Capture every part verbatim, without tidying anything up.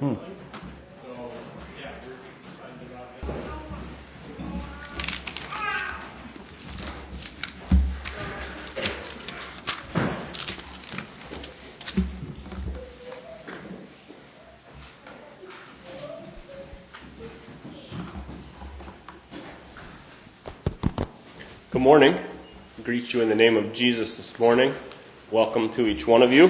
Hmm. Good morning. I greet you in the name of Jesus this morning. Welcome to each one of you.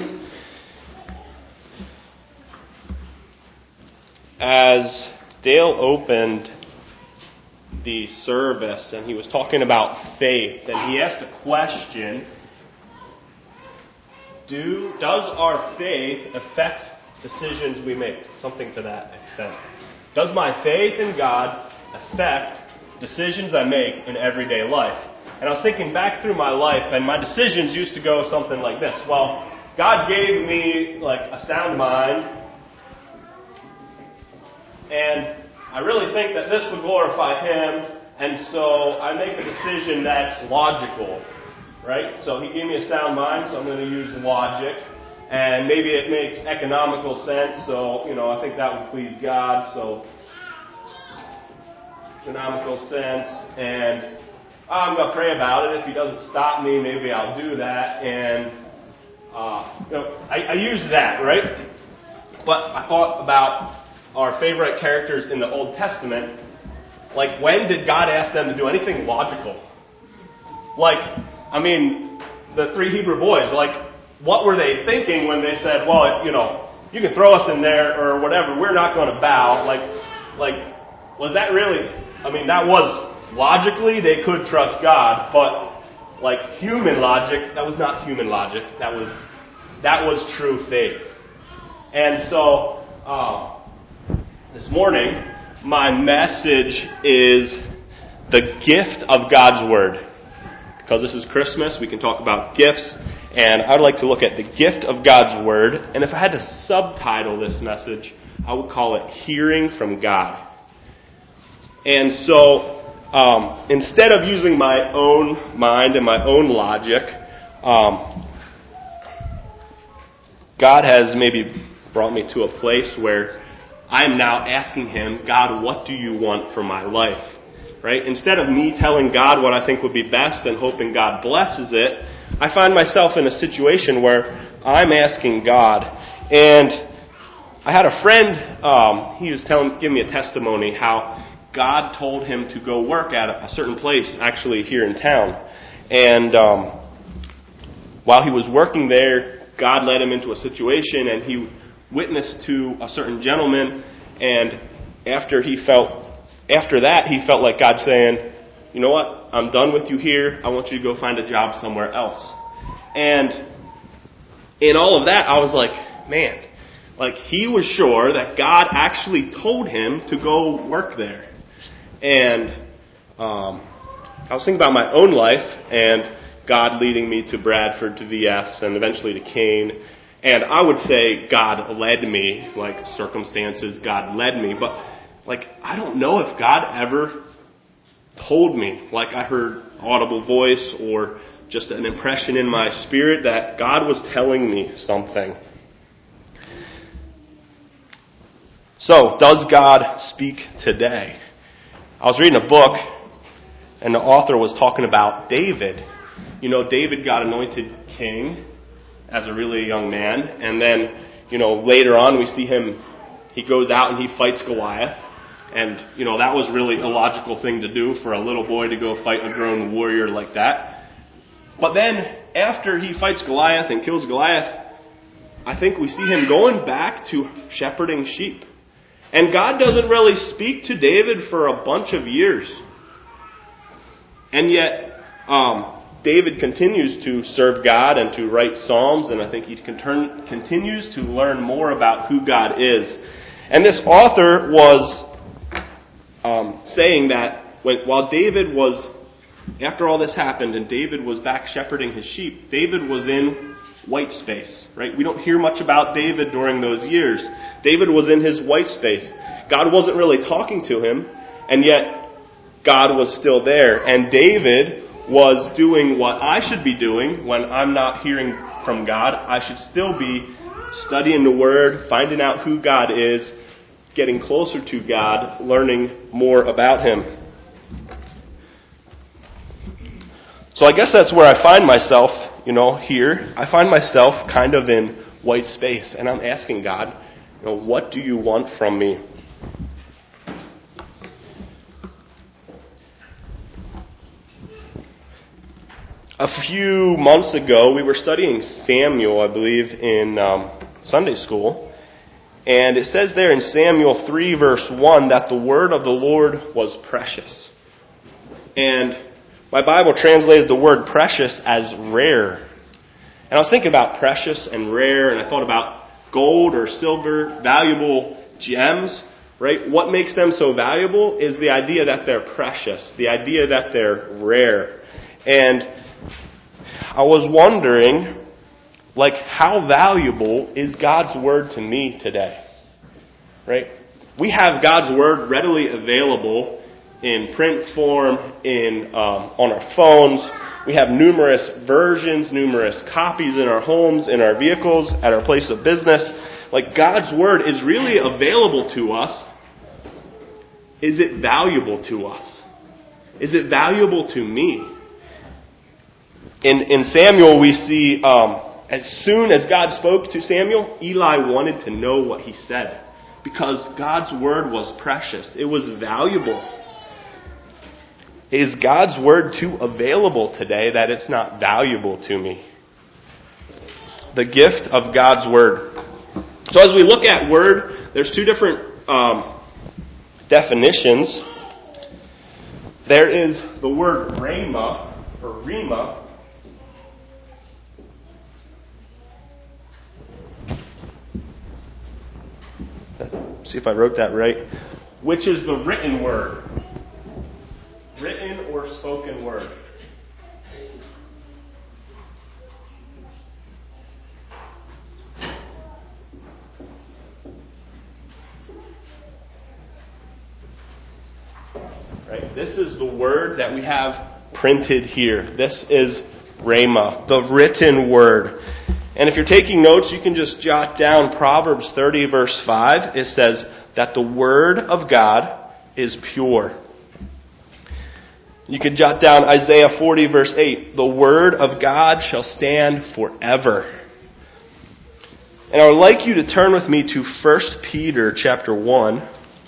As Dale opened the service and he was talking about faith, and he asked a question, Do does our faith affect decisions we make? Something to that extent. Does my faith in God affect decisions I make in everyday life? And I was thinking back through my life, and my decisions used to go something like this. Well, God gave me like a sound mind, and I really think that this would glorify Him, and so I make a decision that's logical, right? So He gave me a sound mind, so I'm going to use logic, and maybe it makes economical sense, so, you know, I think that would please God, so economical sense, and I'm going to pray about it. If He doesn't stop me, maybe I'll do that. And, uh, you know, I, I use that, right? But I thought about our favorite characters in the Old Testament. Like, when did God ask them to do anything logical? Like, I mean, the three Hebrew boys, like, what were they thinking when they said, well, you know, you can throw us in there or whatever, we're not going to bow? Like, like, was that really, I mean, that was... Logically, they could trust God, but like human logic, that was not human logic. That was that was true faith. And so, um, this morning, my message is the gift of God's Word. Because this is Christmas, we can talk about gifts, and I'd like to look at the gift of God's Word. And if I had to subtitle this message, I would call it Hearing from God. And so, Um, instead of using my own mind and my own logic, um, God has maybe brought me to a place where I'm now asking Him, God, what do you want for my life? Right? Instead of me telling God what I think would be best and hoping God blesses it, I find myself in a situation where I'm asking God. And I had a friend, um, he was telling, giving me a testimony how God told him to go work at a certain place, actually here in town. And um, while he was working there, God led him into a situation, and he witnessed to a certain gentleman. And after he felt, after that, he felt like God saying, "You know what? I'm done with you here. I want you to go find a job somewhere else." And in all of that, I was like, man, like he was sure that God actually told him to go work there. And um, I was thinking about my own life and God leading me to Bradford, to V S, and eventually to Kane. And I would say God led me, like circumstances, God led me. But like I don't know if God ever told me, like I heard audible voice or just an impression in my spirit that God was telling me something. So, does God speak today? I was reading a book, and the author was talking about David. You know, David got anointed king as a really young man, and then, you know, later on we see him, he goes out and he fights Goliath, and, you know, that was really a logical thing to do for a little boy to go fight a grown warrior like that. But then, after he fights Goliath and kills Goliath, I think we see him going back to shepherding sheep. And God doesn't really speak to David for a bunch of years. And yet, um, David continues to serve God and to write psalms, and I think he can turn, continues to learn more about who God is. And this author was um, saying that when, while David was, after all this happened and David was back shepherding his sheep, David was in white space, right? We don't hear much about David during those years. David was in his white space. God wasn't really talking to him, and yet God was still there. And David was doing what I should be doing when I'm not hearing from God. I should still be studying the Word, finding out who God is, getting closer to God, learning more about Him. So I guess that's where I find myself, you know, here. I find myself kind of in white space, and I'm asking God, you know, what do you want from me? A few months ago, we were studying Samuel, I believe, in um, Sunday school. And it says there in Samuel three, verse one, that the word of the Lord was precious. And my Bible translated the word precious as rare. And I was thinking about precious and rare, and I thought about gold or silver, valuable gems, right? What makes them so valuable is the idea that they're precious, the idea that they're rare. And I was wondering, like, how valuable is God's Word to me today? Right? We have God's Word readily available in print form, in um, on our phones. We have numerous versions, numerous copies in our homes, in our vehicles, at our place of business. Like, God's Word is really available to us. Is it valuable to us? Is it valuable to me? In, in Samuel, we see, um, as soon as God spoke to Samuel, Eli wanted to know what he said. Because God's word was precious. It was valuable. Is God's word too available today that it's not valuable to me? The gift of God's word. So as we look at word, there's two different um, definitions. There is the word rhema, or rhema. See if I wrote that right. Which is the written word. Written or spoken word. Right? This is the word that we have printed here. This is rhema, the written word. And if you're taking notes, you can just jot down Proverbs thirty, verse five. It says that the word of God is pure. You can jot down Isaiah forty, verse eight. The word of God shall stand forever. And I would like you to turn with me to First Peter chapter one.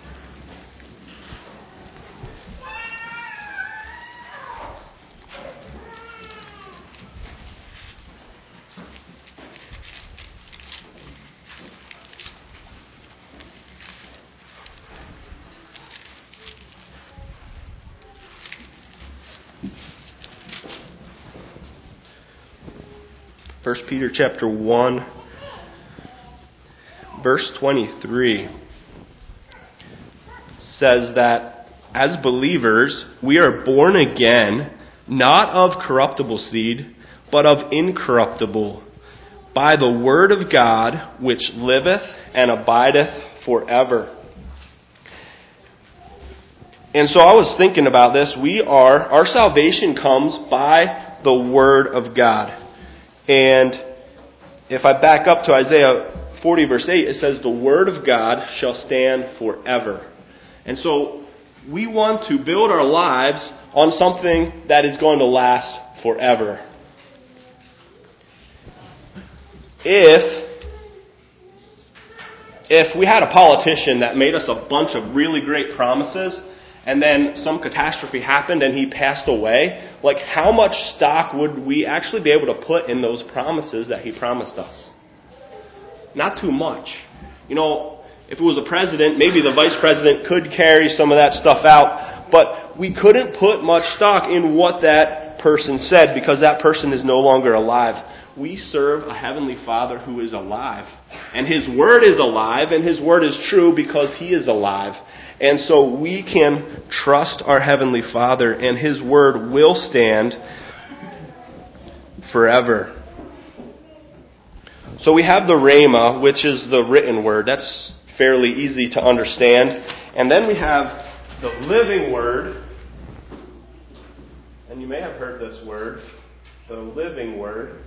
First Peter chapter one, verse twenty-three says that as believers, we are born again, not of corruptible seed, but of incorruptible, by the word of God, which liveth and abideth forever. And so I was thinking about this. We are, our salvation comes by the word of God. And if I back up to Isaiah forty, verse eight, it says, the word of God shall stand forever. And so we want to build our lives on something that is going to last forever. If, if we had a politician that made us a bunch of really great promises, and then some catastrophe happened and he passed away, like, how much stock would we actually be able to put in those promises that he promised us? Not too much. You know, if it was a president, maybe the vice president could carry some of that stuff out, but we couldn't put much stock in what that person said because that person is no longer alive. We serve a heavenly Father who is alive. And His Word is alive, and His Word is true because He is alive. And so we can trust our Heavenly Father, and His Word will stand forever. So we have the Rhema, which is the written Word. That's fairly easy to understand. And then we have the living Word. And you may have heard this word, the living Word.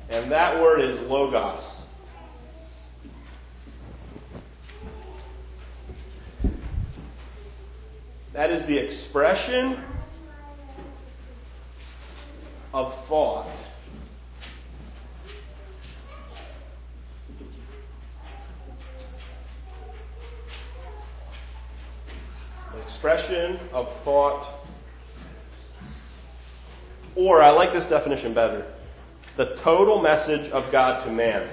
And that word is logos. That is the expression of thought. The expression of thought. Or, I like this definition better, the total message of God to man.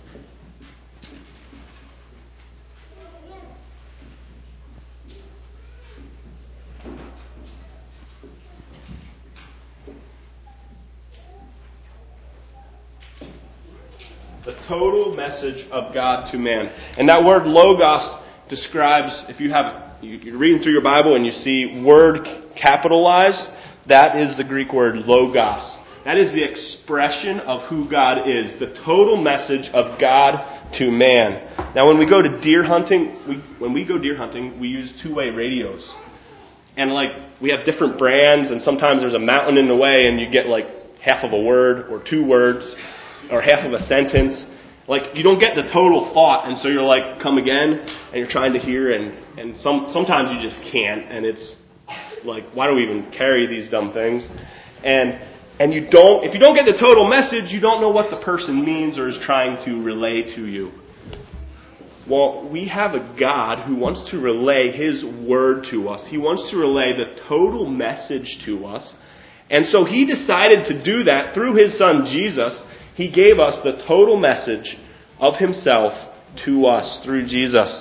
The total message of God to man. And that word logos describes, if you have, you're reading through your Bible and you see word capitalized, that is the Greek word logos. That is the expression of who God is. The total message of God to man. Now when we go to deer hunting, we, when we go deer hunting, we use two-way radios. And like, we have different brands, and sometimes there's a mountain in the way and you get like half of a word or two words or half of a sentence. Like, you don't get the total thought, and so you're like, come again, and you're trying to hear, and, and some sometimes you just can't, and it's like, why do we even carry these dumb things? And and you don't, if you don't get the total message, you don't know what the person means or is trying to relay to you. Well, we have a God who wants to relay His word to us. He wants to relay the total message to us. And so He decided to do that through His Son Jesus. He gave us the total message of Himself to us through Jesus.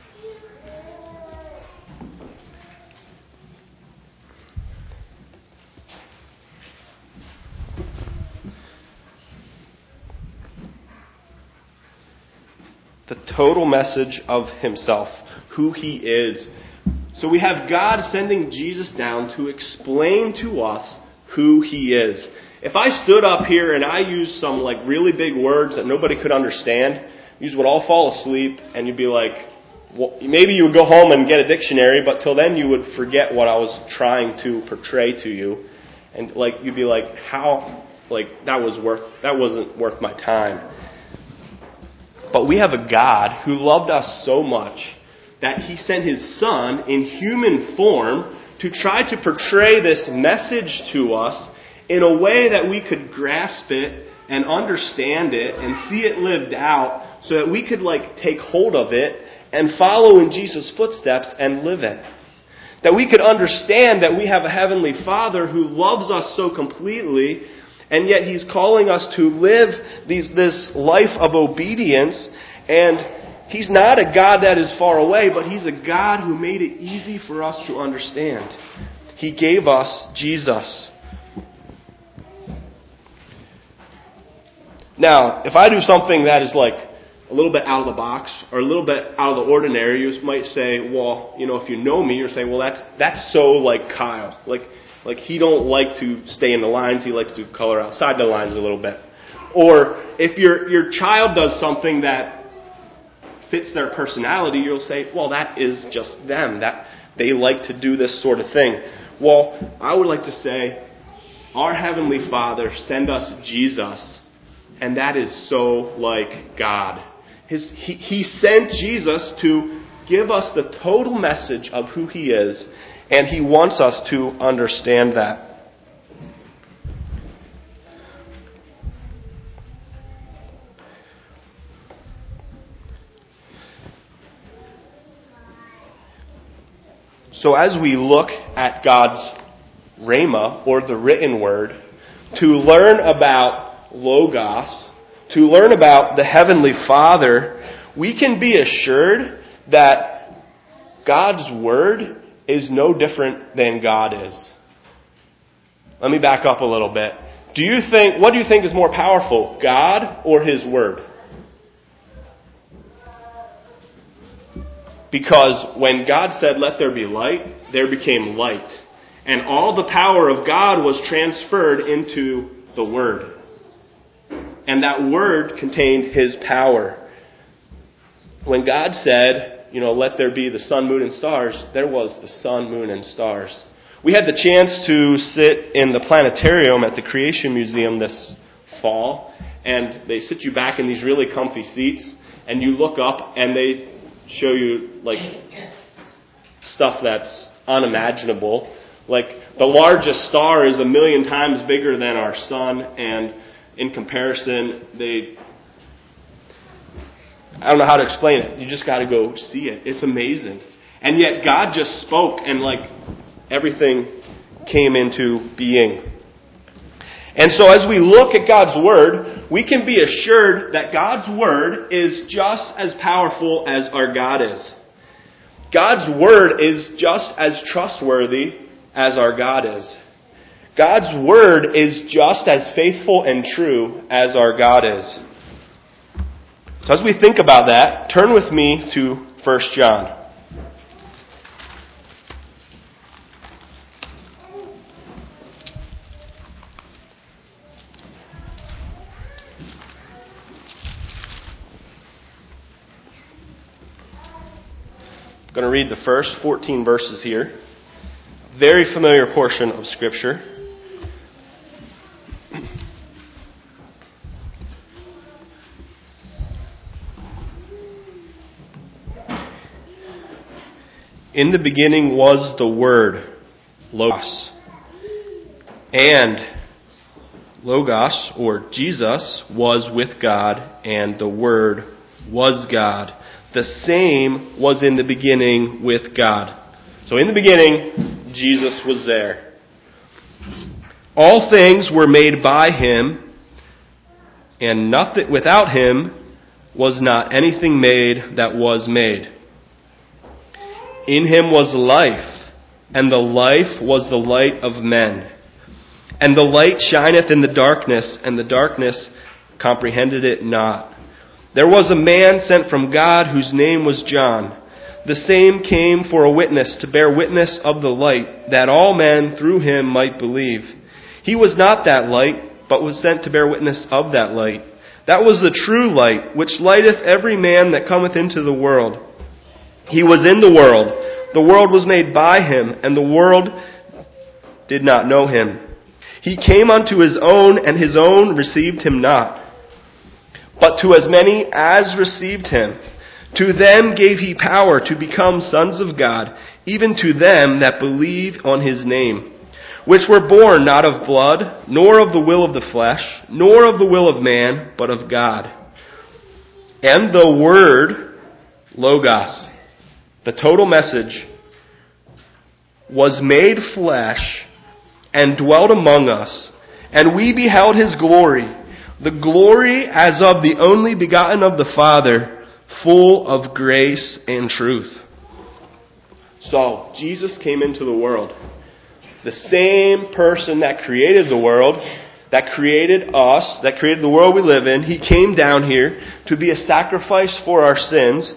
The total message of Himself, who He is. So we have God sending Jesus down to explain to us who He is. If I stood up here and I used some like really big words that nobody could understand, you would all fall asleep and you'd be like, well, maybe you would go home and get a dictionary, but till then you would forget what I was trying to portray to you. And like, you'd be like, how, like, that was worth, that wasn't worth my time. But we have a God who loved us so much that He sent His Son in human form to try to portray this message to us in a way that we could grasp it and understand it and see it lived out so that we could like take hold of it and follow in Jesus' footsteps and live it. That we could understand that we have a Heavenly Father who loves us so completely, and yet He's calling us to live these, this life of obedience. And He's not a God that is far away, but He's a God who made it easy for us to understand. He gave us Jesus. Now, if I do something that is like a little bit out of the box or a little bit out of the ordinary, you might say, well, you know, if you know me, you're saying, well, that's that's so like Kyle. Like, like he don't like to stay in the lines. He likes to color outside the lines a little bit. Or if your your child does something that fits their personality, you'll say, well, that is just them. That they like to do this sort of thing. Well, I would like to say, our Heavenly Father sent us Jesus. And that is so like God. His, he, he sent Jesus to give us the total message of who He is, and He wants us to understand that. So as we look at God's Rhema, or the written word, to learn about Logos, to learn about the Heavenly Father, we can be assured that God's Word is no different than God is. Let me back up a little bit. Do you think, what do you think is more powerful, God or His Word? Because when God said, let there be light, there became light. And all the power of God was transferred into the Word. And that Word contained His power. When God said, you know, let there be the sun, moon, and stars, there was the sun, moon, and stars. We had the chance to sit in the planetarium at the Creation Museum this fall. and they sit you back in these really comfy seats, and you look up and they show you like stuff that's unimaginable. Like the largest star is a million times bigger than our sun, and in comparison, they, I don't know how to explain it. You just got to go see it. It's amazing. And yet God just spoke and like everything came into being. And so as we look at God's Word, we can be assured that God's Word is just as powerful as our God is. God's Word is just as trustworthy as our God is. God's Word is just as faithful and true as our God is. So as we think about that, turn with me to First John. I'm going to read the first fourteen verses here. Very familiar portion of Scripture. In the beginning was the Word, Logos. And Logos, or Jesus, was with God, and the Word was God. The same was in the beginning with God. So in the beginning, Jesus was there. All things were made by Him, and nothing without Him was not anything made that was made. In Him was life, and the life was the light of men. And the light shineth in the darkness, and the darkness comprehended it not. There was a man sent from God whose name was John. The same came for a witness, to bear witness of the light, that all men through him might believe. He was not that light, but was sent to bear witness of that light. That was the true light, which lighteth every man that cometh into the world. He was in the world. The world was made by him, and the world did not know him. He came unto his own, and his own received him not. But to as many as received him, to them gave he power to become sons of God, even to them that believe on his name, which were born not of blood, nor of the will of the flesh, nor of the will of man, but of God. And the Word, Logos, the total message, was made flesh and dwelt among us, and we beheld his glory, the glory as of the only begotten of the Father, full of grace and truth. So, Jesus came into the world. The same person that created the world, that created us, that created the world we live in, he came down here to be a sacrifice for our sins.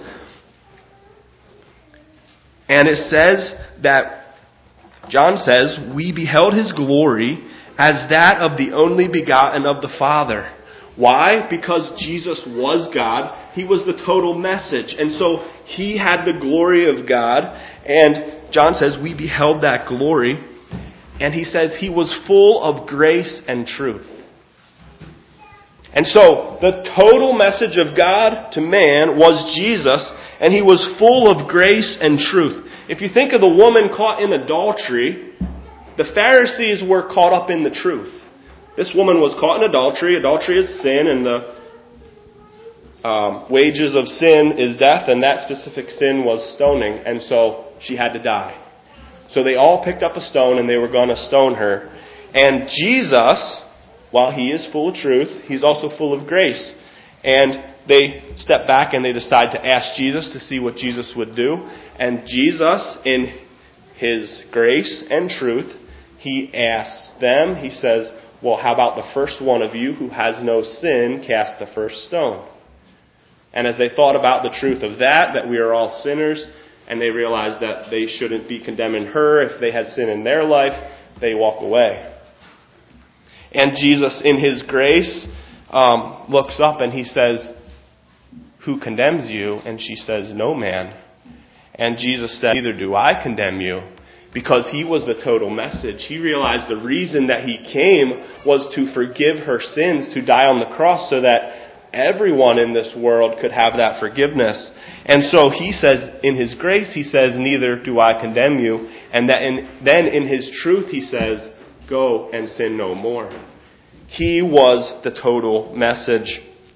And it says that, John says, we beheld his glory as that of the only begotten of the Father. Why? Because Jesus was God. He was the total message. And so he had the glory of God. And John says we beheld that glory. And he says he was full of grace and truth. And so the total message of God to man was Jesus. And he was full of grace and truth. If you think of the woman caught in adultery, the Pharisees were caught up in the truth. This woman was caught in adultery. Adultery is sin, and the um, wages of sin is death, and that specific sin was stoning, and so she had to die. So they all picked up a stone, and they were going to stone her. And Jesus, while he is full of truth, he's also full of grace. And they step back and they decide to ask Jesus to see what Jesus would do. And Jesus, in his grace and truth, he asks them, he says, well, how about the first one of you who has no sin cast the first stone? And as they thought about the truth of that, that we are all sinners, and they realized that they shouldn't be condemning her if they had sin in their life, they walk away. And Jesus, in his grace, um, looks up and he says, who condemns you? And she says, no man. And Jesus said, neither do I condemn you. because he was the total message. He realized the reason that he came was to forgive her sins, to die on the cross so that everyone in this world could have that forgiveness. And so he says, in his grace, he says, neither do I condemn you. And that in, then in his truth, he says, go and sin no more. He was the total message.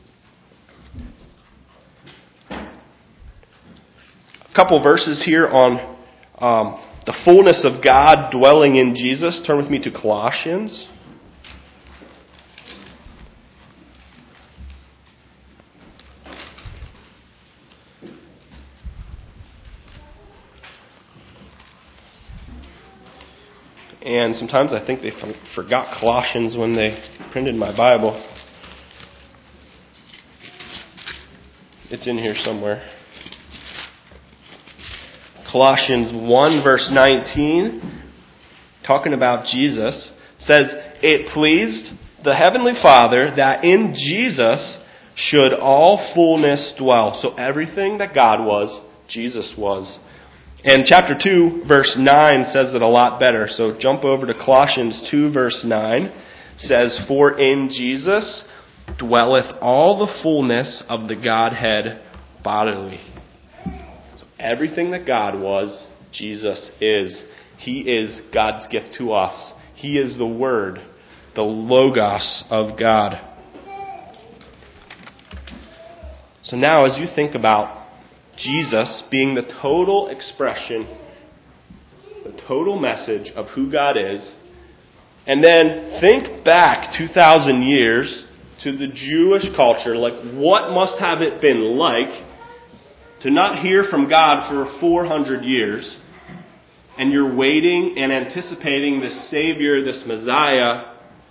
A couple verses here on um, the fullness of God dwelling in Jesus. Turn with me to Colossians. And sometimes I think they forgot Colossians when they printed my Bible. It's in here somewhere. Colossians one verse nineteen, talking about Jesus, says, it pleased the Heavenly Father that in Jesus should all fullness dwell. So everything that God was, Jesus was. And chapter two, verse nine says it a lot better. So jump over to Colossians two, verse nine. Says, for in Jesus dwelleth all the fullness of the Godhead bodily. So everything that God was, Jesus is. He is God's gift to us. He is the Word, the Logos of God. So now as you think about Jesus being the total expression, the total message of who God is, and then think back two thousand years to the Jewish culture, like what must have it been like to not hear from God for four hundred years, and you're waiting and anticipating this Savior, this Messiah,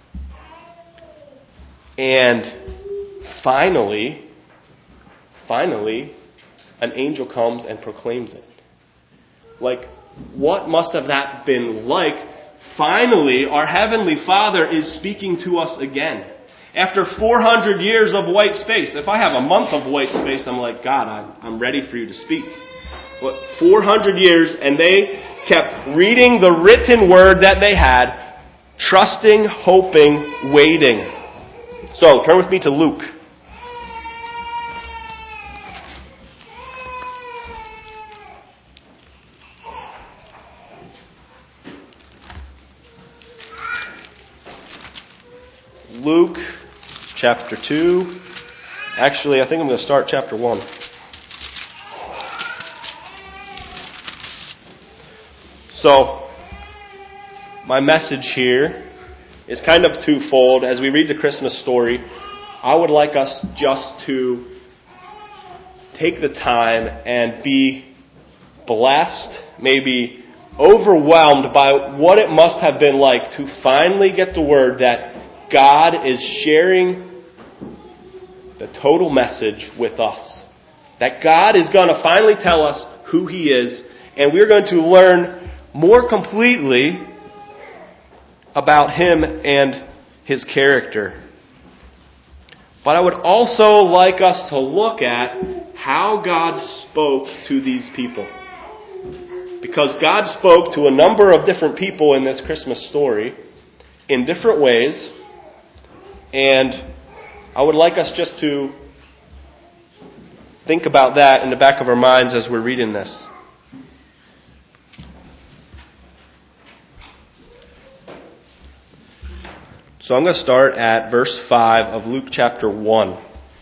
and finally, finally, an angel comes and proclaims it. Like, what must have that been like? Finally, our Heavenly Father is speaking to us again. After four hundred years of white space. If I have a month of white space, I'm like, God, I'm, I'm ready for you to speak. But four hundred years, and they kept reading the written word that they had, trusting, hoping, waiting. So, turn with me to Luke. Luke chapter two. Actually, I think I'm going to start chapter one. So, my message here is kind of twofold. As we read the Christmas story, I would like us just to take the time and be blessed, maybe overwhelmed by what it must have been like to finally get the word that God is sharing the total message with us. That God is going to finally tell us who He is, and we're going to learn more completely about Him and His character. But I would also like us to look at how God spoke to these people. Because God spoke to a number of different people in this Christmas story in different ways. And I would like us just to think about that in the back of our minds as we're reading this. So I'm going to start at verse five of Luke chapter one.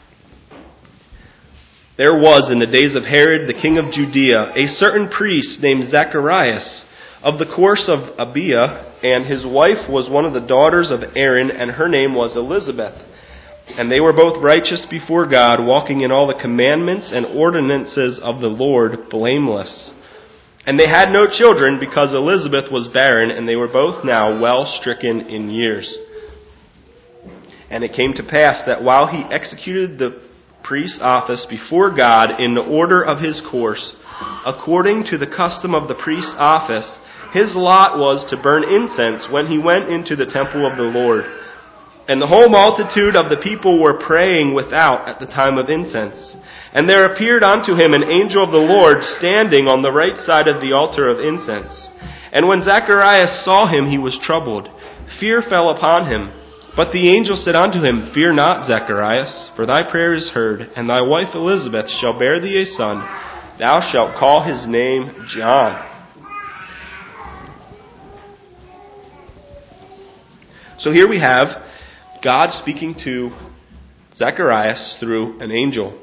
There was in the days of Herod, the king of Judea, a certain priest named Zacharias of the course of Abiah, and his wife was one of the daughters of Aaron, and her name was Elizabeth. And they were both righteous before God, walking in all the commandments and ordinances of the Lord, blameless. And they had no children, because Elizabeth was barren, and they were both now well stricken in years. And it came to pass that while he executed the priest's office before God in the order of his course, according to the custom of the priest's office, his lot was to burn incense when he went into the temple of the Lord. And the whole multitude of the people were praying without at the time of incense. And there appeared unto him an angel of the Lord standing on the right side of the altar of incense. And when Zacharias saw him, he was troubled. Fear fell upon him. But the angel said unto him, Fear not, Zacharias, for thy prayer is heard, and thy wife Elizabeth shall bear thee a son. Thou shalt call his name John. So here we have God speaking to Zacharias through an angel.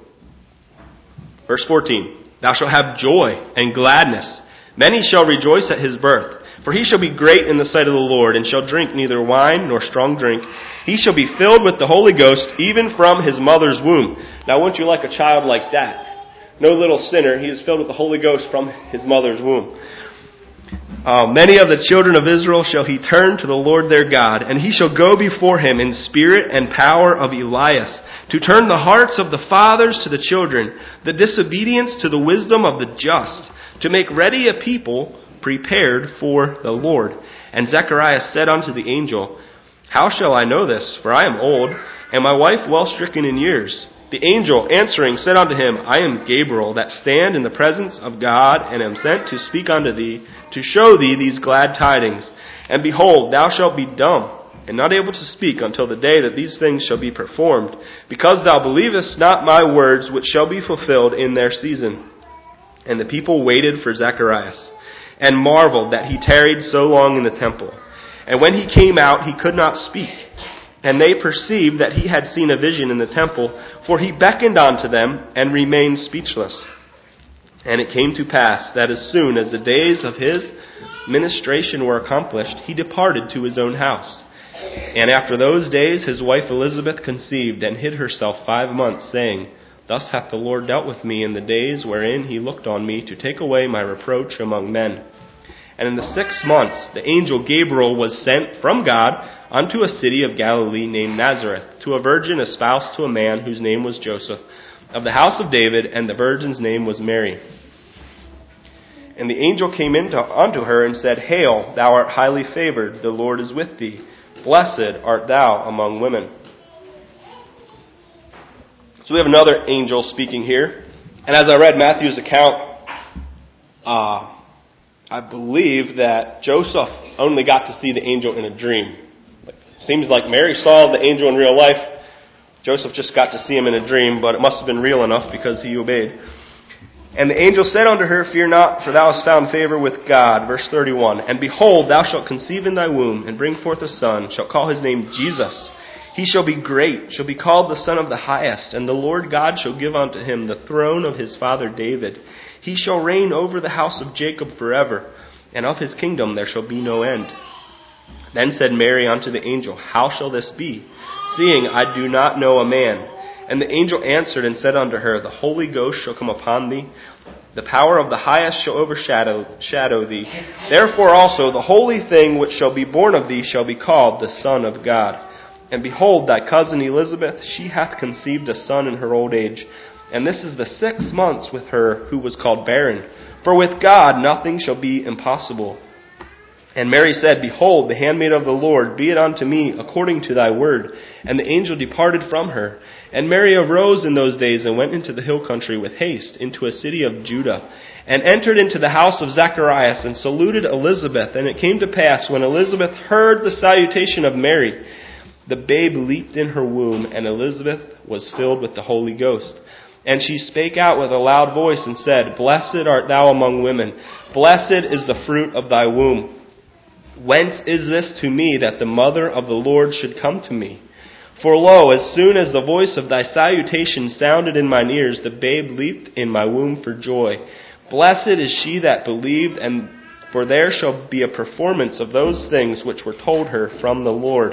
Verse fourteen, Thou shalt have joy and gladness. Many shall rejoice at his birth. For he shall be great in the sight of the Lord, and shall drink neither wine nor strong drink. He shall be filled with the Holy Ghost, even from his mother's womb. Now wouldn't you like a child like that? No little sinner, he is filled with the Holy Ghost from his mother's womb. Uh, many of the children of Israel shall he turn to the Lord their God, and he shall go before him in spirit and power of Elias, to turn the hearts of the fathers to the children, the disobedience to the wisdom of the just, to make ready a people prepared for the Lord. And Zacharias said unto the angel, How shall I know this? For I am old, and my wife well stricken in years. The angel answering said unto him, I am Gabriel, that stand in the presence of God, and am sent to speak unto thee, to show thee these glad tidings. And behold, thou shalt be dumb, and not able to speak until the day that these things shall be performed, because thou believest not my words, which shall be fulfilled in their season. And the people waited for Zacharias, and marveled that he tarried so long in the temple. And when he came out, he could not speak. And they perceived that he had seen a vision in the temple, for he beckoned unto them, and remained speechless. And it came to pass that as soon as the days of his ministration were accomplished, he departed to his own house. And after those days his wife Elizabeth conceived, and hid herself five months, saying, Thus hath the Lord dealt with me in the days wherein he looked on me, to take away my reproach among men. And in the sixth months the angel Gabriel was sent from God unto a city of Galilee named Nazareth, to a virgin espoused to a man whose name was Joseph, of the house of David, and the virgin's name was Mary. And the angel came in to, unto her and said, Hail, thou art highly favored, the Lord is with thee. Blessed art thou among women. So we have another angel speaking here. And as I read Matthew's account, uh, I believe that Joseph only got to see the angel in a dream. It seems like Mary saw the angel in real life. Joseph just got to see him in a dream, but it must have been real enough because he obeyed. And the angel said unto her, Fear not, for thou hast found favor with God. Verse thirty-one, And behold, thou shalt conceive in thy womb, and bring forth a son, shalt call his name Jesus. He shall be great, shall be called the Son of the Highest, and the Lord God shall give unto him the throne of his father David. He shall reign over the house of Jacob forever, and of his kingdom there shall be no end. Then said Mary unto the angel, How shall this be, seeing I do not know a man? And the angel answered and said unto her, The Holy Ghost shall come upon thee. The power of the highest shall overshadow shadow thee. Therefore also the holy thing which shall be born of thee shall be called the Son of God. And behold, thy cousin Elizabeth, she hath conceived a son in her old age. And this is the sixth month with her who was called barren. For with God nothing shall be impossible. And Mary said, Behold, the handmaid of the Lord, be it unto me according to thy word. And the angel departed from her. And Mary arose in those days and went into the hill country with haste, into a city of Judah, and entered into the house of Zacharias, and saluted Elizabeth. And it came to pass, when Elizabeth heard the salutation of Mary, the babe leaped in her womb, and Elizabeth was filled with the Holy Ghost. And she spake out with a loud voice, and said, Blessed art thou among women, blessed is the fruit of thy womb. Whence is this to me, that the mother of the Lord should come to me? For lo, as soon as the voice of thy salutation sounded in mine ears, the babe leaped in my womb for joy. Blessed is she that believed, and for there shall be a performance of those things which were told her from the Lord.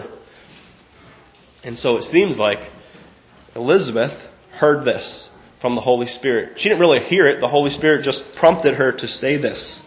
And so it seems like Elizabeth heard this from the Holy Spirit. She didn't really hear it. The Holy Spirit just prompted her to say this.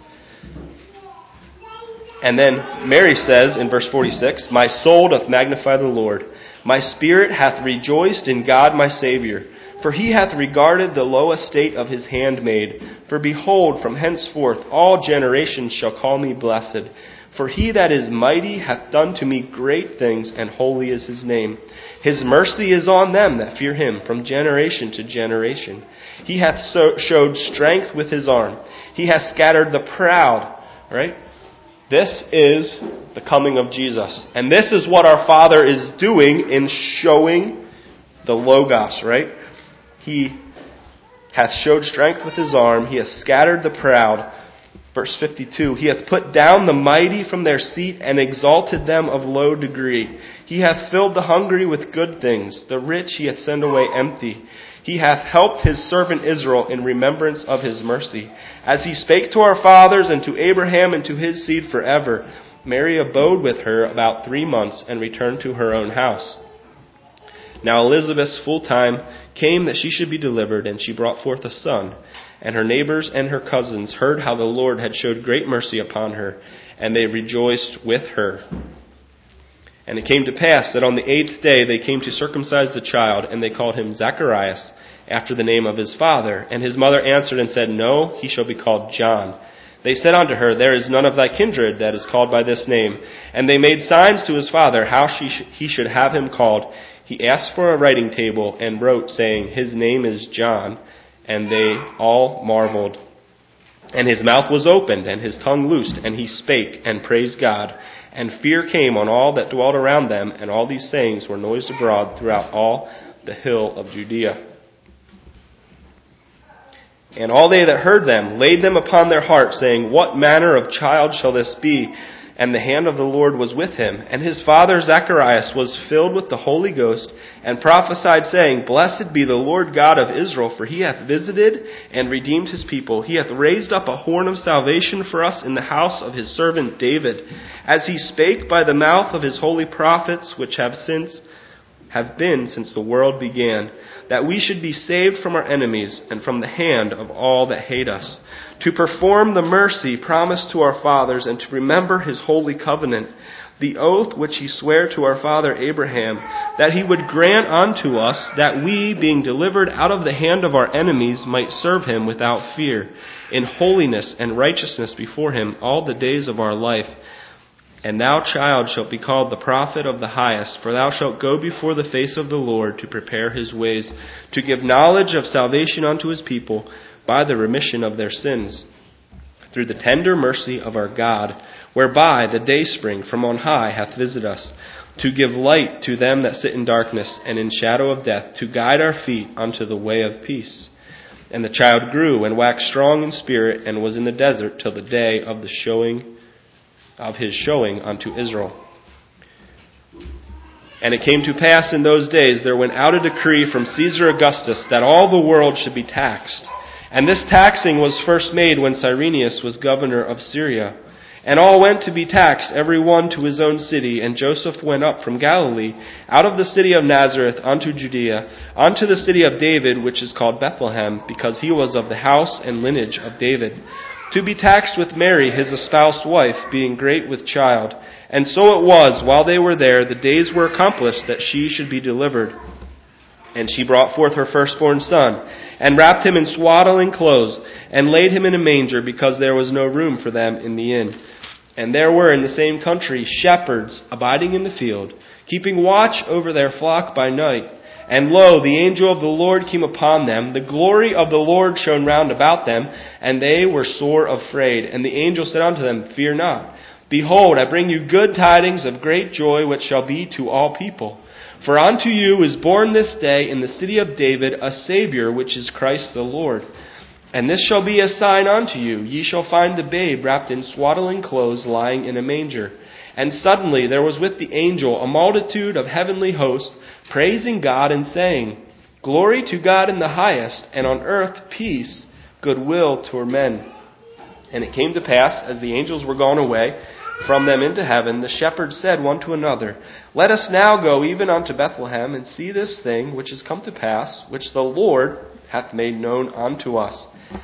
And then Mary says in verse forty-six, My soul doth magnify the Lord. My spirit hath rejoiced in God my Savior. For he hath regarded the low estate of his handmaid. For behold, from henceforth all generations shall call me blessed. For he that is mighty hath done to me great things, and holy is his name. His mercy is on them that fear him from generation to generation. He hath so showed strength with his arm. He hath scattered the proud, right? This is the coming of Jesus. And this is what our Father is doing in showing the Logos, right? He hath showed strength with his arm. He hath scattered the proud. Verse fifty-two, he hath put down the mighty from their seat and exalted them of low degree. He hath filled the hungry with good things. The rich he hath sent away empty. He hath helped his servant Israel in remembrance of his mercy, as he spake to our fathers and to Abraham and to his seed forever. Mary abode with her about three months and returned to her own house. Now Elizabeth's full time came that she should be delivered, and she brought forth a son. And her neighbors and her cousins heard how the Lord had showed great mercy upon her, and they rejoiced with her. And it came to pass that on the eighth day they came to circumcise the child, and they called him Zacharias, after the name of his father. And his mother answered and said, No, he shall be called John. They said unto her, There is none of thy kindred that is called by this name. And they made signs to his father how she sh- he should have him called. He asked for a writing table and wrote, saying, His name is John. And they all marveled. And his mouth was opened, and his tongue loosed, and he spake and praised God. And fear came on all that dwelt around them, and all these sayings were noised abroad throughout all the hill of Judea. And all they that heard them laid them upon their heart, saying, What manner of child shall this be? And the hand of the Lord was with him. And his father Zacharias was filled with the Holy Ghost, and prophesied, saying, Blessed be the Lord God of Israel, for he hath visited and redeemed his people. He hath raised up a horn of salvation for us in the house of his servant David, as he spake by the mouth of his holy prophets, which have since have been since the world began, that we should be saved from our enemies and from the hand of all that hate us, to perform the mercy promised to our fathers, and to remember his holy covenant, the oath which he sware to our father Abraham, that he would grant unto us that we, being delivered out of the hand of our enemies, might serve him without fear, in holiness and righteousness before him all the days of our life. And thou, child, shalt be called the prophet of the highest, for thou shalt go before the face of the Lord to prepare his ways, to give knowledge of salvation unto his people by the remission of their sins, through the tender mercy of our God, whereby the dayspring from on high hath visited us, to give light to them that sit in darkness and in shadow of death, to guide our feet unto the way of peace. And the child grew and waxed strong in spirit, and was in the desert till the day of the showing of his showing unto Israel. And it came to pass in those days there went out a decree from Caesar Augustus that all the world should be taxed. And this taxing was first made when Cyrenius was governor of Syria. And all went to be taxed, every one to his own city. And Joseph went up from Galilee, out of the city of Nazareth, unto Judea, unto the city of David, which is called Bethlehem, because he was of the house and lineage of David, to be taxed with Mary, his espoused wife, being great with child. And so it was, while they were there, the days were accomplished that she should be delivered. And she brought forth her firstborn son, and wrapped him in swaddling clothes, and laid him in a manger, because there was no room for them in the inn. And there were in the same country shepherds abiding in the field, keeping watch over their flock by night. And lo, the angel of the Lord came upon them. The glory of the Lord shone round about them, and they were sore afraid. And the angel said unto them, Fear not. Behold, I bring you good tidings of great joy, which shall be to all people. For unto you is born this day in the city of David a Savior, which is Christ the Lord. And this shall be a sign unto you. Ye shall find the babe wrapped in swaddling clothes, lying in a manger. And suddenly there was with the angel a multitude of heavenly hosts, praising God and saying, Glory to God in the highest, and on earth peace, goodwill toward men. And it came to pass, as the angels were gone away from them into heaven, the shepherds said one to another, Let us now go even unto Bethlehem, and see this thing which is come to pass, which the Lord hath made known unto us.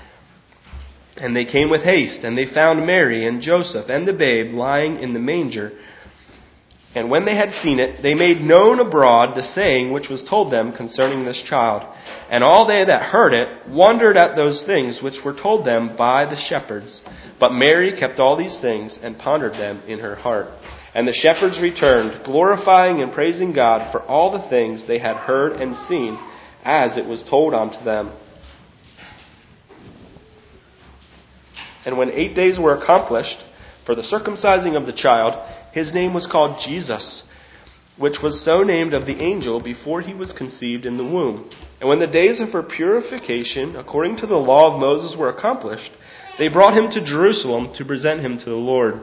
And they came with haste, and they found Mary and Joseph and the babe lying in the manger. And when they had seen it, they made known abroad the saying which was told them concerning this child. And all they that heard it wondered at those things which were told them by the shepherds. But Mary kept all these things and pondered them in her heart. And the shepherds returned, glorifying and praising God for all the things they had heard and seen, as it was told unto them. And when eight days were accomplished, For the circumcising of the child, his name was called Jesus, which was so named of the angel before he was conceived in the womb. And when the days of her purification, according to the law of Moses, were accomplished, they brought him to Jerusalem to present him to the Lord.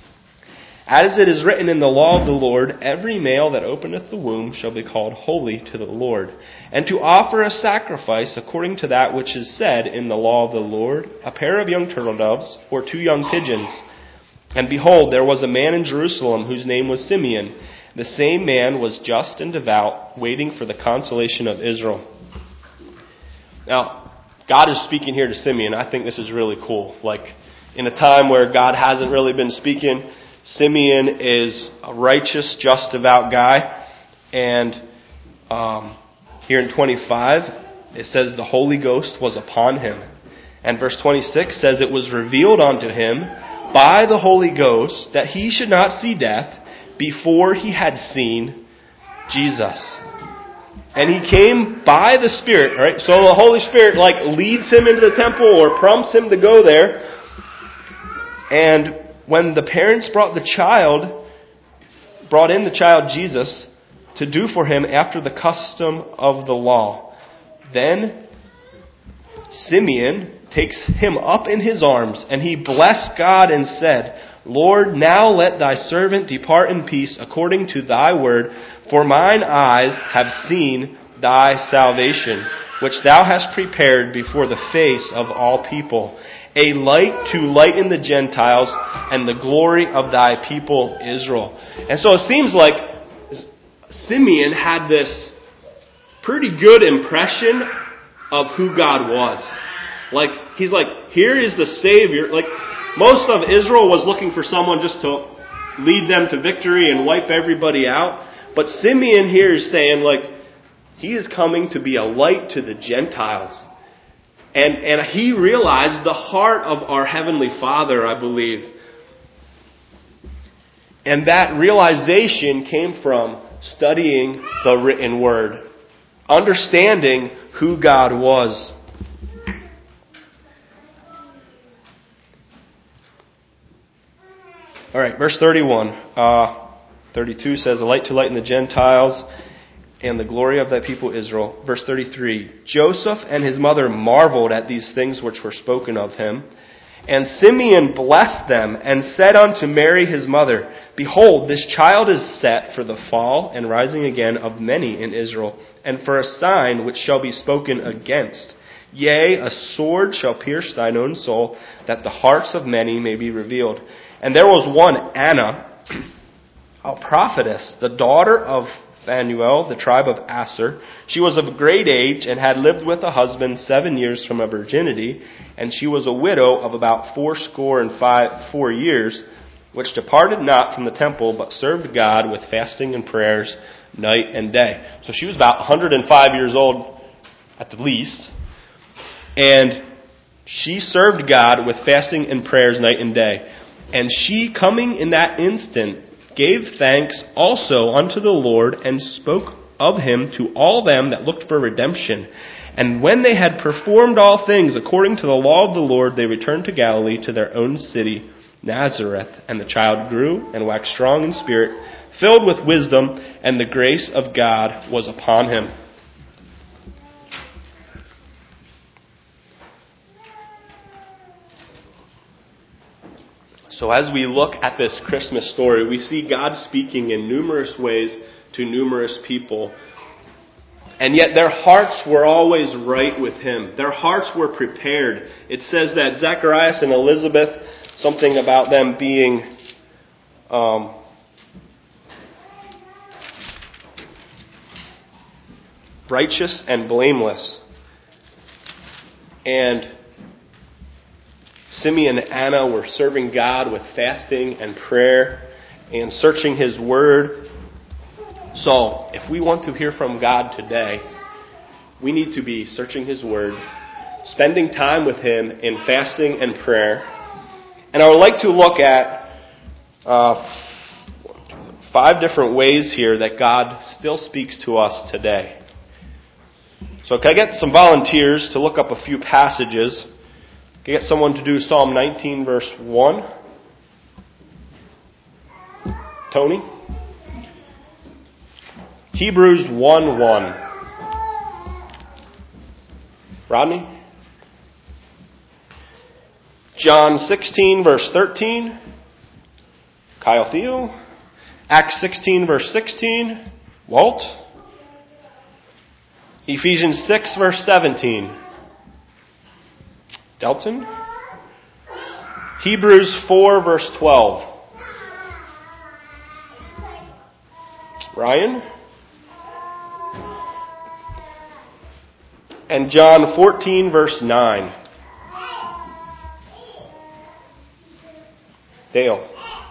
As it is written in the law of the Lord, every male that openeth the womb shall be called holy to the Lord, and to offer a sacrifice according to that which is said in the law of the Lord, a pair of young turtle doves, or two young pigeons. And behold, there was a man in Jerusalem whose name was Simeon. The same man was just and devout, waiting for the consolation of Israel. Now, God is speaking here to Simeon. I think this is really cool. Like, in a time where God hasn't really been speaking, Simeon is a righteous, just, devout guy. And um, here in twenty-five, it says the Holy Ghost was upon him. And verse twenty-six says it was revealed unto him by the Holy Ghost that he should not see death before he had seen Jesus. And he came by the Spirit, right? So the Holy Spirit like leads him into the temple or prompts him to go there. And when the parents brought the child, brought in the child Jesus to do for him after the custom of the law, then Simeon takes him up in his arms, and he blessed God and said, Lord, now let thy servant depart in peace according to thy word, for mine eyes have seen thy salvation, which thou hast prepared before the face of all people, a light to lighten the Gentiles and the glory of thy people Israel. And so it seems like Simeon had this pretty good impression of who God was. Like, he's like, here is the Savior. Like, most of Israel was looking for someone just to lead them to victory and wipe everybody out. But Simeon here is saying, like, he is coming to be a light to the Gentiles. And, and he realized the heart of our Heavenly Father, I believe. And that realization came from studying the written Word, understanding who God was. All right, verse thirty-one. Uh, thirty-two says, a light to lighten the Gentiles and the glory of thy people Israel. Verse thirty-three, Joseph and his mother marveled at these things which were spoken of him. And Simeon blessed them and said unto Mary his mother, Behold, this child is set for the fall and rising again of many in Israel, and for a sign which shall be spoken against. Yea, a sword shall pierce thine own soul, that the hearts of many may be revealed. And there was one, Anna, a prophetess, the daughter of Phanuel, the tribe of Aser. She was of great age and had lived with a husband seven years from her virginity, and she was a widow of about fourscore and five, four years, which departed not from the temple, but served God with fasting and prayers night and day. So she was about one hundred five years old at the least, and she served God with fasting and prayers night and day. And she, coming in that instant, gave thanks also unto the Lord, and spoke of him to all them that looked for redemption. And when they had performed all things according to the law of the Lord, they returned to Galilee, to their own city, Nazareth. And the child grew and waxed strong in spirit, filled with wisdom, and the grace of God was upon him. So as we look at this Christmas story, we see God speaking in numerous ways to numerous people. And yet their hearts were always right with him. Their hearts were prepared. It says that Zacharias and Elizabeth, something about them being um, righteous and blameless. And Simeon and Anna were serving God with fasting and prayer and searching His Word. So, if we want to hear from God today, we need to be searching His Word, spending time with Him in fasting and prayer. And I would like to look at uh, five different ways here that God still speaks to us today. So can I get some volunteers to look up a few passages? Can I get someone to do Psalm nineteen, verse one? Tony. Hebrews one one. Rodney. John sixteen, verse thirteen. Kyle Theo. Acts sixteen, verse sixteen. Walt. Ephesians six, verse seventeen. Delton. Hebrews four, verse twelve. Ryan. And John fourteen, verse nine. Dale.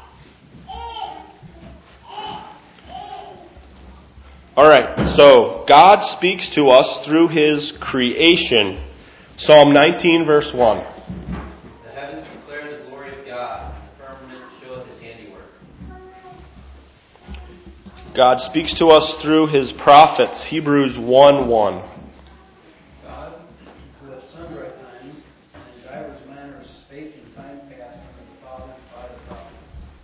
All right, so God speaks to us through His creation. Psalm nineteen, verse one. The heavens declare the glory of God, and the firmament showeth His handiwork. God speaks to us through His prophets. Hebrews one one. God, who at sundry times and in divers manners spake in time past unto the fathers by the prophets.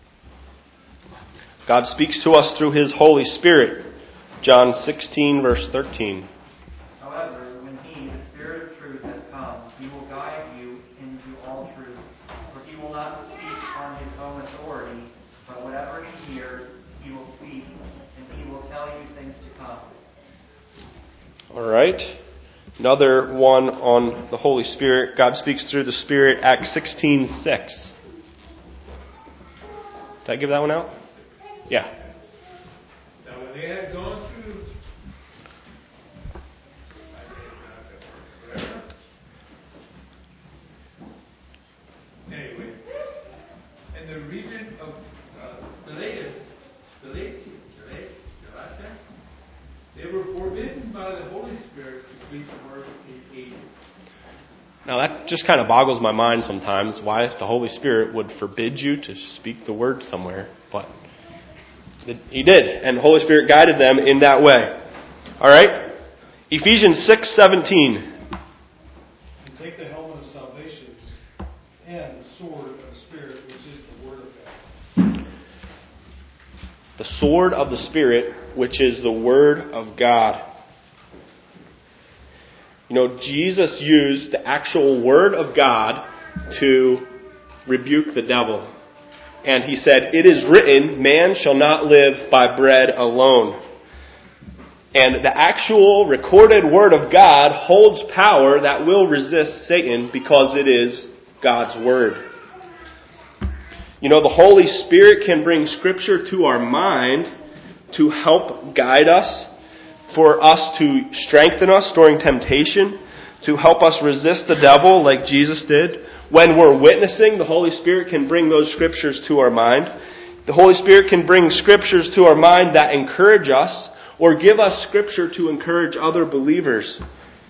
God speaks to us through His Holy Spirit. John sixteen, verse thirteen. However, when He, the Spirit of truth, has come, He will guide you into all truth. For He will not speak on His own authority, but whatever He hears, He will speak, and He will tell you things to come. All right. Another one on the Holy Spirit. God speaks through the Spirit. Acts sixteen six. Did I give that one out? Yeah. Now when they had gone through, whatever. Anyway, in the region of uh, Miletus, Miletus, Miletus, Galatia, they were forbidden by the Holy Spirit to preach the word in Asia. Now that just kind of boggles my mind sometimes, why the Holy Spirit would forbid you to speak the word somewhere, but He did, and the Holy Spirit guided them in that way. All right? Ephesians six seventeen. And take the helmet of salvation and the sword of the Spirit, which is the Word of God. The sword of the Spirit, which is the Word of God. You know, Jesus used the actual Word of God to rebuke the devil. And He said, "It is written, man shall not live by bread alone." And the actual recorded Word of God holds power that will resist Satan because it is God's Word. You know, the Holy Spirit can bring Scripture to our mind to help guide us, for us to strengthen us during temptation, to help us resist the devil like Jesus did. When we're witnessing, the Holy Spirit can bring those Scriptures to our mind. The Holy Spirit can bring Scriptures to our mind that encourage us, or give us Scripture to encourage other believers.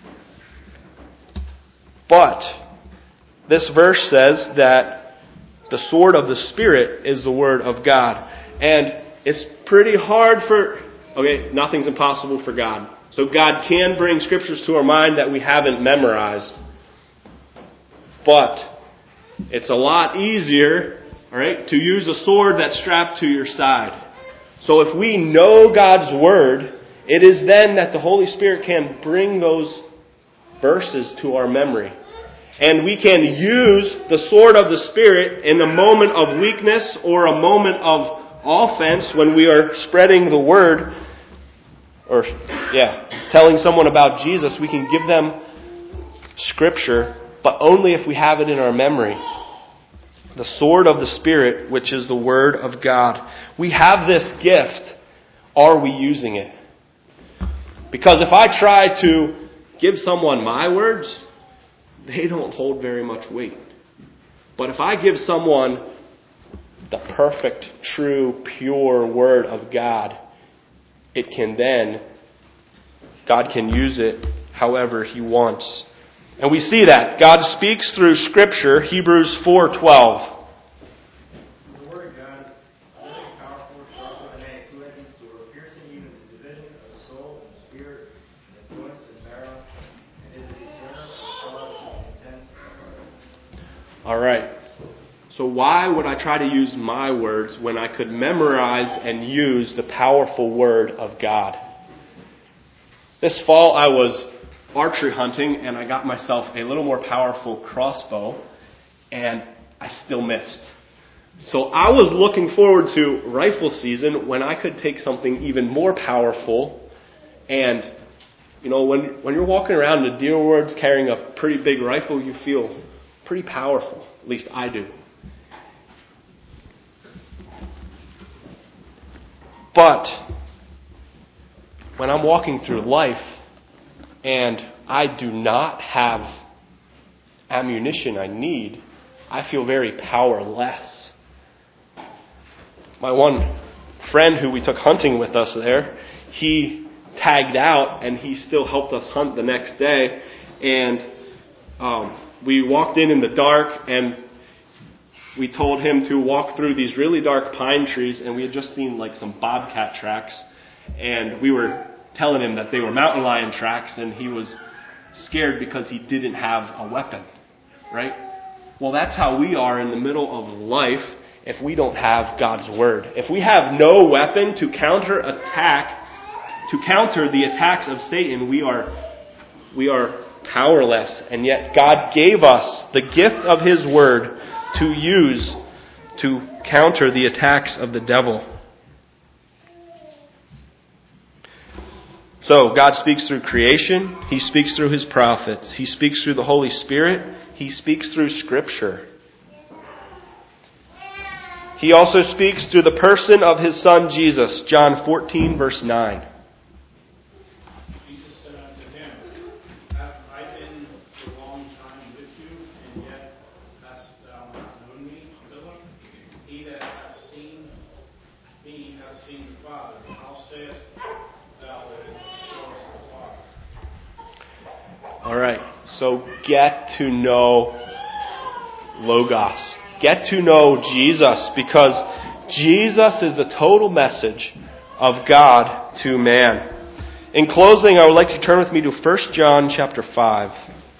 But this verse says that the sword of the Spirit is the Word of God. And it's pretty hard for... Okay, nothing's impossible for God. So God can bring Scriptures to our mind that we haven't memorized. But it's a lot easier, all right, to use a sword that's strapped to your side. So if we know God's Word, it is then that the Holy Spirit can bring those verses to our memory. And we can use the sword of the Spirit in a moment of weakness or a moment of offense when we are spreading the Word, or, yeah, telling someone about Jesus. We can give them Scripture, but only if we have it in our memory. The sword of the Spirit, which is the Word of God. We have this gift. Are we using it? Because if I try to give someone my words, they don't hold very much weight. But if I give someone the perfect, true, pure Word of God, it can then, God can use it however He wants. And we see that. God speaks through Scripture, Hebrews four twelve. The Word of God is living, powerful, sharper than any two-edged sword, piercing even the division of the soul and spirit, and the joints and marrow, and is a discerner of the thoughts and intents of the heart. All right. So why would I try to use my words when I could memorize and use the powerful Word of God? This fall I was archery hunting and I got myself a little more powerful crossbow and I still missed. So I was looking forward to rifle season when I could take something even more powerful. And, you know, when, when you're walking around in the deer woods carrying a pretty big rifle, you feel pretty powerful. At least I do. But when I'm walking through life and I do not have ammunition I need, I feel very powerless. My one friend who we took hunting with us there, he tagged out and he still helped us hunt the next day. And um, we walked in in the dark and we told him to walk through these really dark pine trees, and we had just seen like some bobcat tracks. And we were telling him that they were mountain lion tracks, and he was scared because he didn't have a weapon, right? Well, that's how we are in the middle of life if we don't have God's Word. If we have no weapon to counter attack, to counter the attacks of Satan, we are we are powerless. And yet God gave us the gift of His Word to use to counter the attacks of the devil. So God speaks through creation. He speaks through His prophets. He speaks through the Holy Spirit. He speaks through Scripture. He also speaks through the person of His Son Jesus. John fourteen, verse nine. Jesus said unto him, Have I been a long time with you, and yet hast thou not known me, Philip? He that hath seen me hath seen the Father. How sayest thou that show us the Father? All right, so get to know Logos. Get to know Jesus, because Jesus is the total message of God to man. In closing, I would like to turn with me to First John chapter five.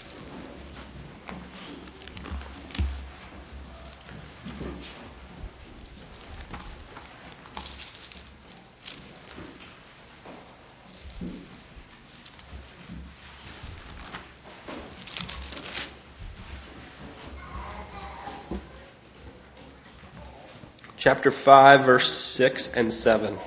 Chapter five, verse six and seven.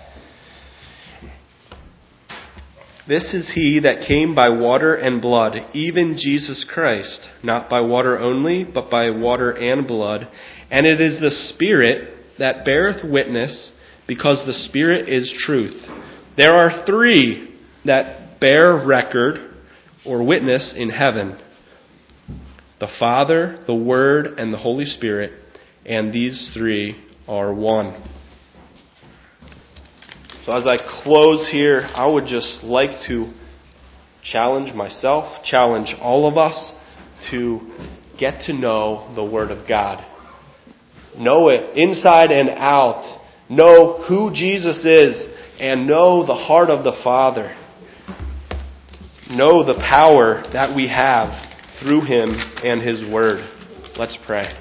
This is He that came by water and blood, even Jesus Christ, not by water only, but by water and blood. And it is the Spirit that beareth witness, because the Spirit is truth. There are three that bear record or witness in heaven: the Father, the Word, and the Holy Spirit. And these three are one. So as I close here, I would just like to challenge myself, challenge all of us to get to know the Word of God. Know it inside and out. Know who Jesus is and know the heart of the Father. Know the power that we have through Him and His Word. Let's pray.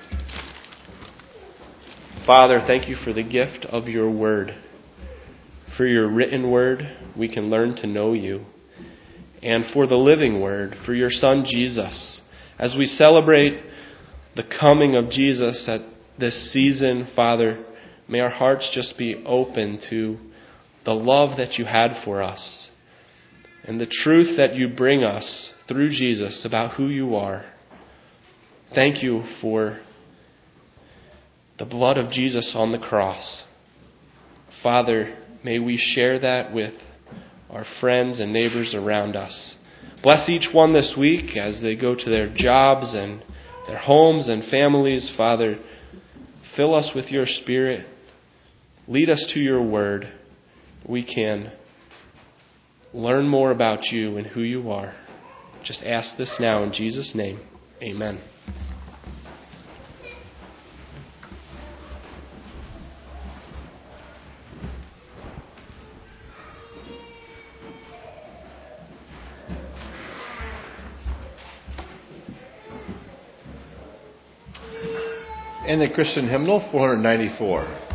Father, thank You for the gift of Your Word. For Your written Word, we can learn to know You. And for the living Word, for Your Son Jesus. As we celebrate the coming of Jesus at this season, Father, may our hearts just be open to the love that You had for us and the truth that You bring us through Jesus about who You are. Thank You for the blood of Jesus on the cross. Father, may we share that with our friends and neighbors around us. Bless each one this week as they go to their jobs and their homes and families. Father, fill us with Your Spirit. Lead us to Your Word. We can learn more about You and who You are. Just ask this now in Jesus' name. Amen. And the Christian hymnal, four ninety-four.